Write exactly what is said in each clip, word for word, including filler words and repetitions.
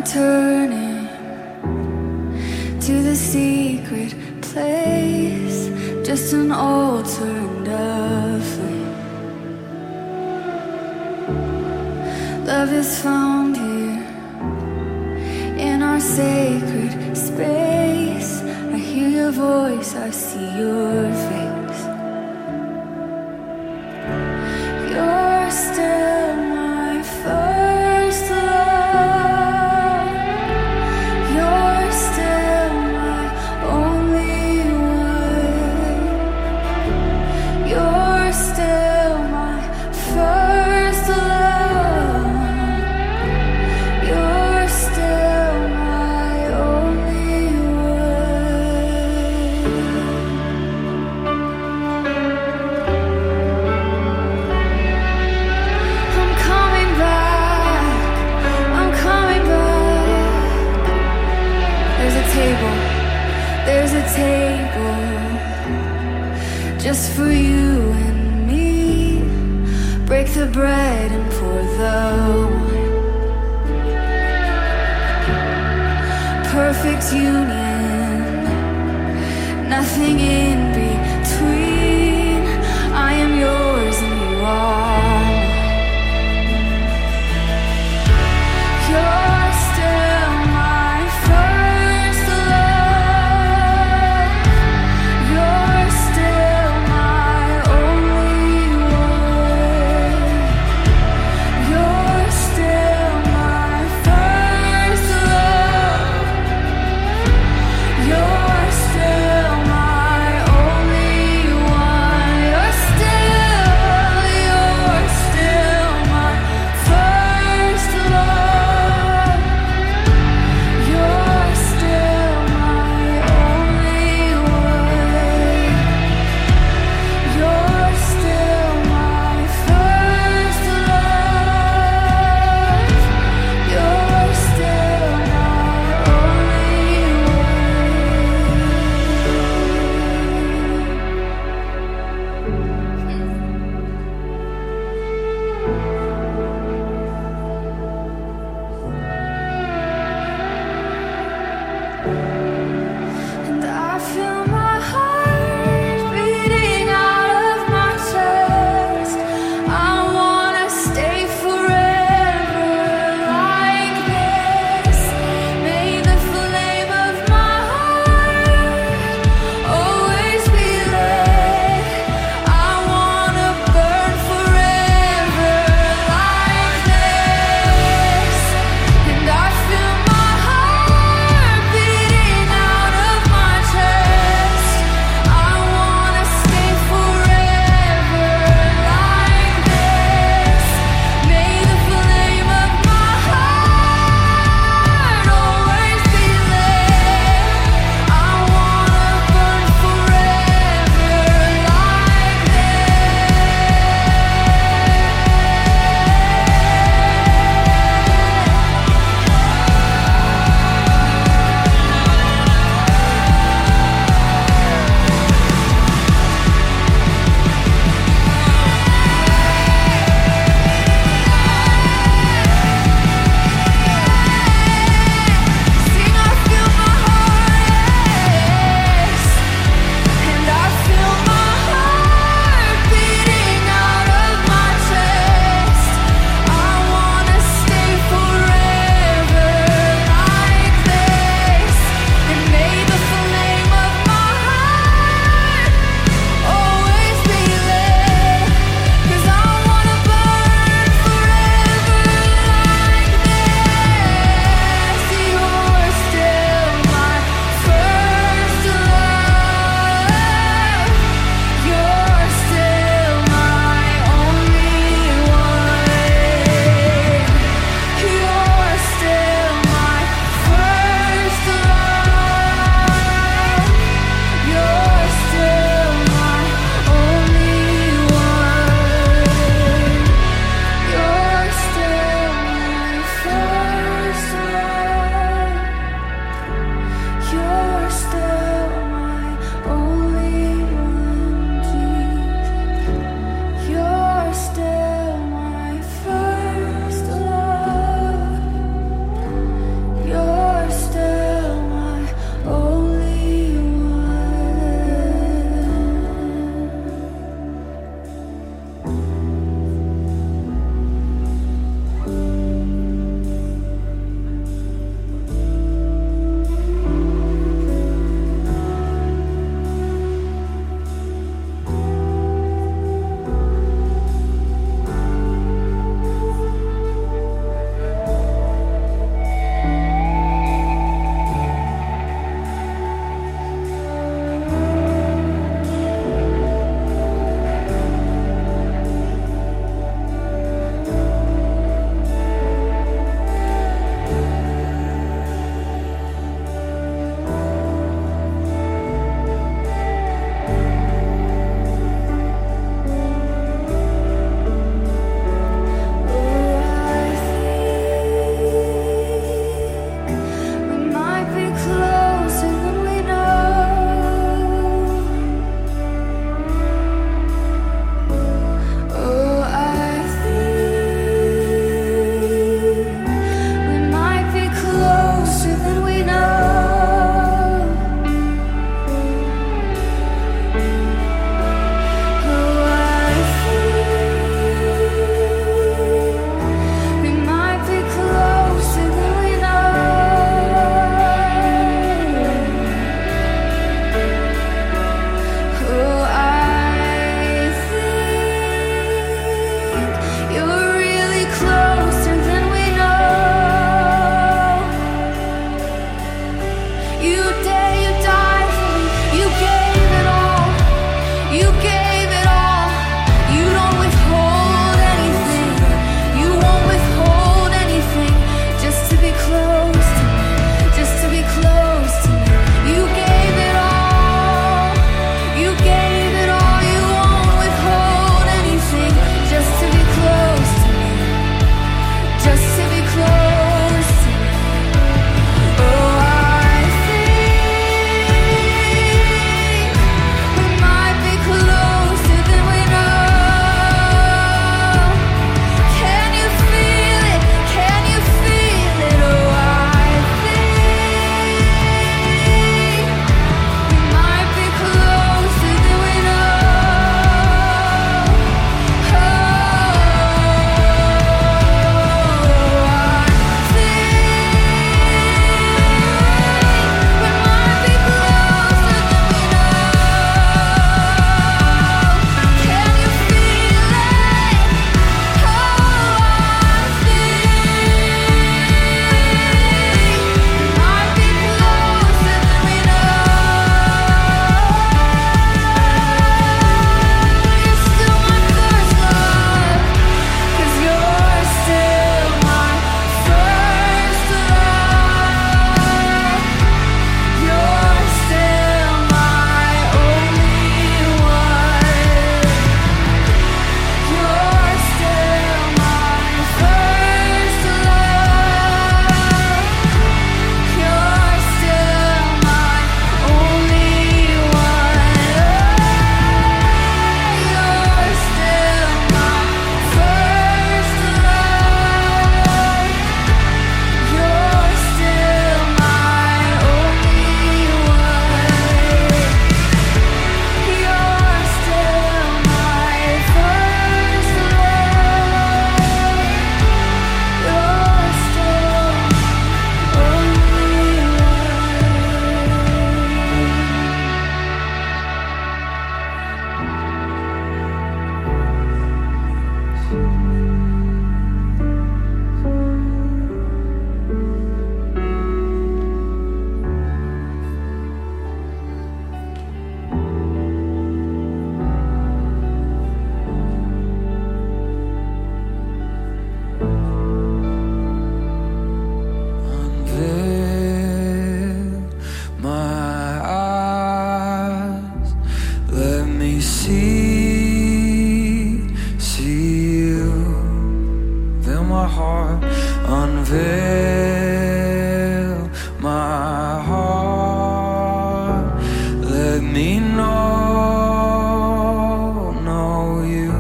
returning to the secret place, just an altar and a flame. Love is found here in our sacred space. I hear your voice, I see your face. You're still my first love. You're still my only one. You're still my first love. You're still my only one. I'm coming back. I'm coming back. There's a table. There's a table just for you and me. Break the bread and pour the wine. Perfect union, nothing in between. I am yours and you are mine. You're still my first love. You're still my only one. You're still my first love. You're still my only one. me know, know you.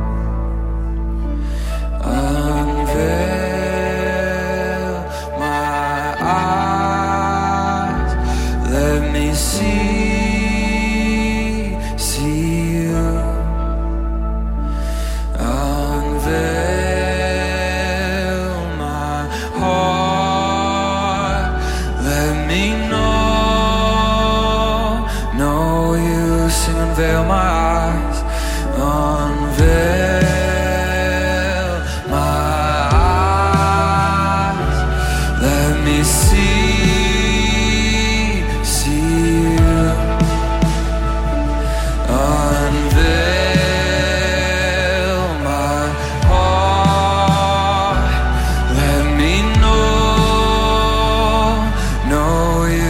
Unveil my eyes, let me see, see you. Unveil my heart, let me know, know you. Sing, unveil my eyes, unveil my eyes, let me see, see you. Unveil my heart, let me know, know you.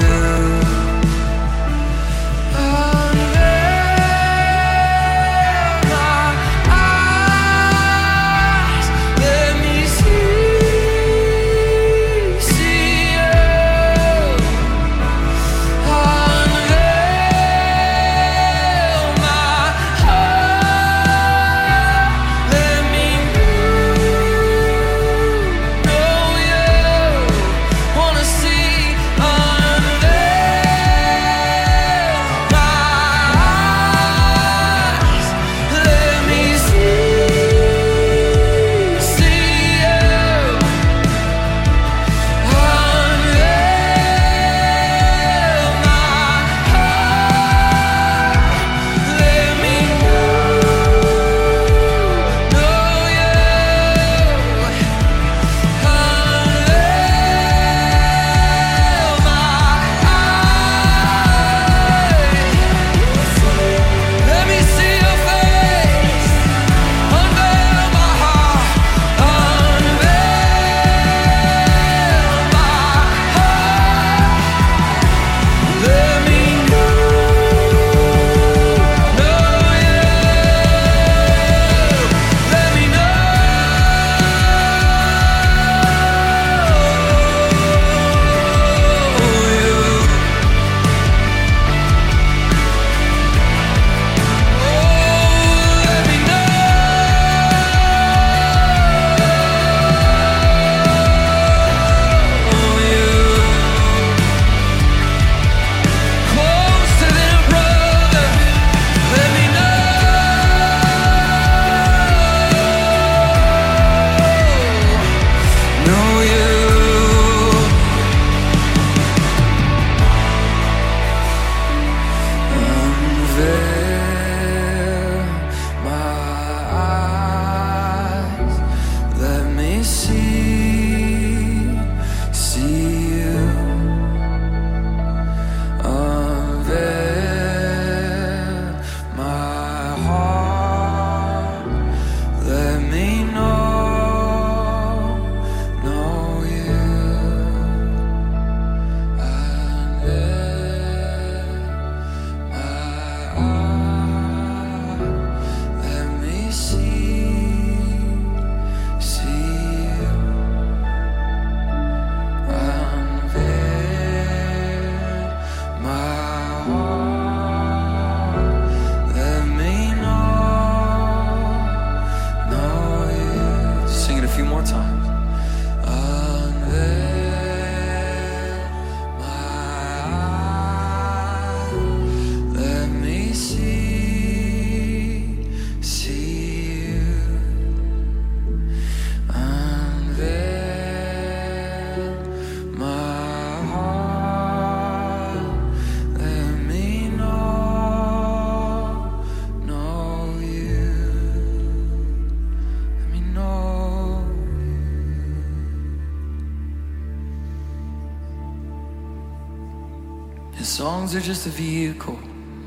Songs are just a vehicle.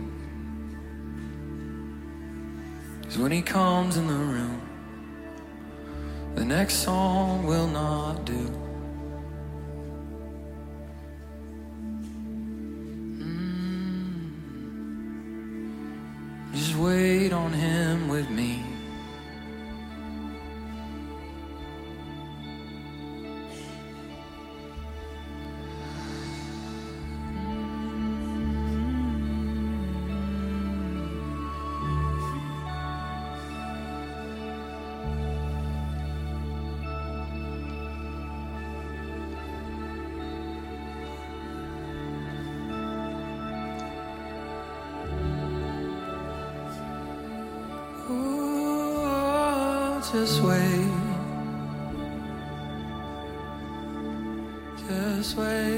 'Cause when he comes in the room, the next song will not do. Mm. Just wait on him with me. just wait. Just wait.